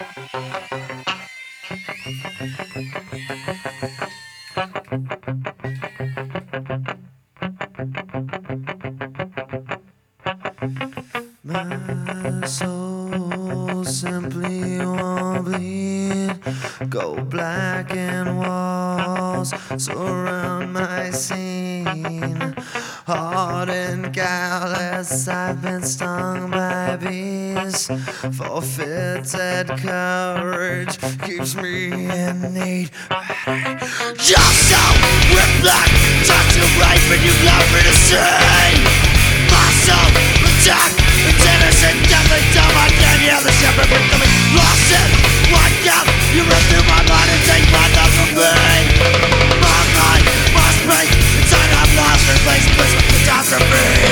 My soul simply won't bleed. Go black and walls surround my scene. Hard and callous, I've been stung by bees. Forfeited courage keeps me in need. You're so with black, touch your right when you love me to see. My soul attacked, it's innocent, deathly dumb. I can't hear the shepherd becoming lost in one gap. You rip through my mind and take my thoughts from me. My mind must be inside. I'm lost, replaced with catastrophe.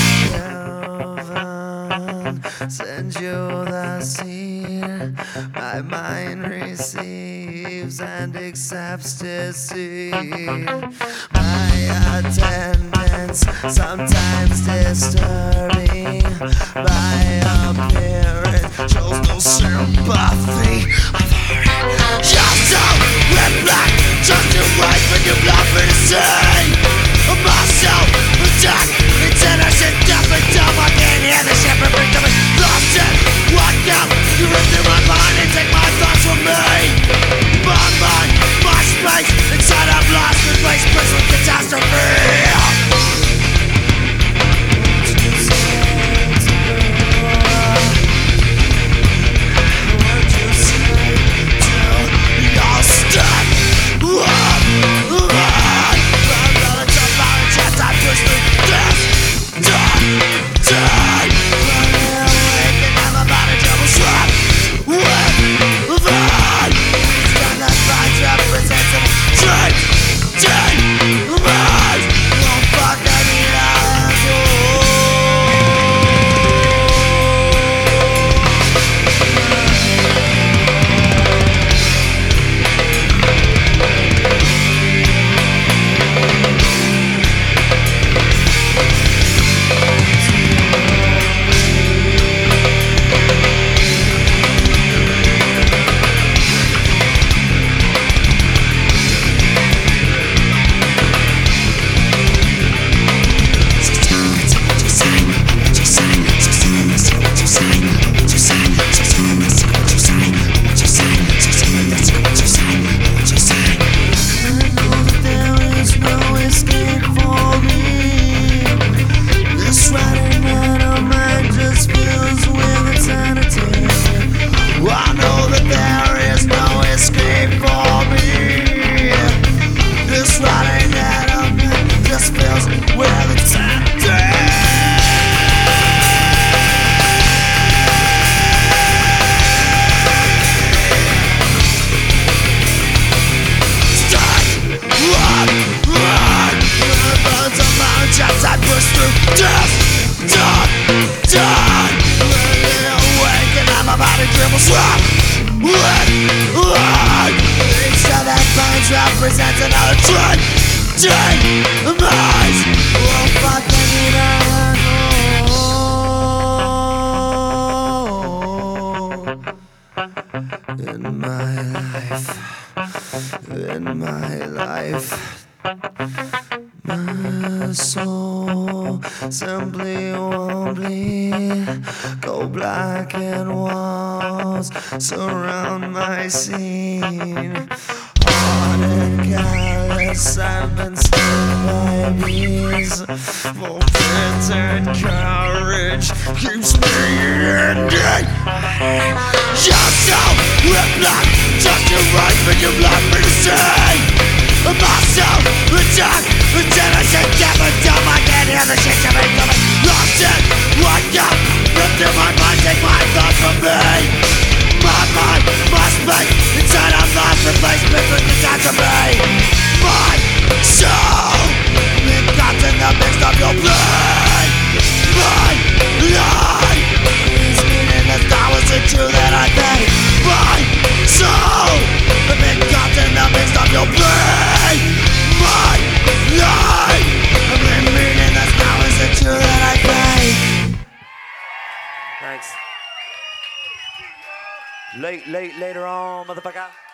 Heaven sends you the seed. My mind receives and accepts deceit. My attendance sometimes disturbing. My appearance shows no sympathy. You're so red black, just too right when you love me to see. Myself attack, it's innocent, deathly dumb. I can't hear the shepherd becoming lost in one gap. You rip through my mind and take my thoughts from me. My mind, my space, inside I'm lost, replaced with catastrophe. Represents another demise. Oh, fucking in my life, my soul simply won't bleed. Go black and walls surround my scene. Hard and callous, I've been stung by bees. Forfeited courage keeps me in need. You're so red black, just too right when you love me to see. Myself attacked, it's innocent, deathly dumb. I can't hear the shit coming, lost in one gap. Rip through my mind, take my thoughts from me. My mind must be inside. I'm lost, replaced with catastrophe. My soul been caught in the midst of your blood. My life is meaningless. Now is it true that I think? My soul been caught in the midst of your blood. My life is meaningless. Now is it true that I think? Thanks. Later on, motherfucker.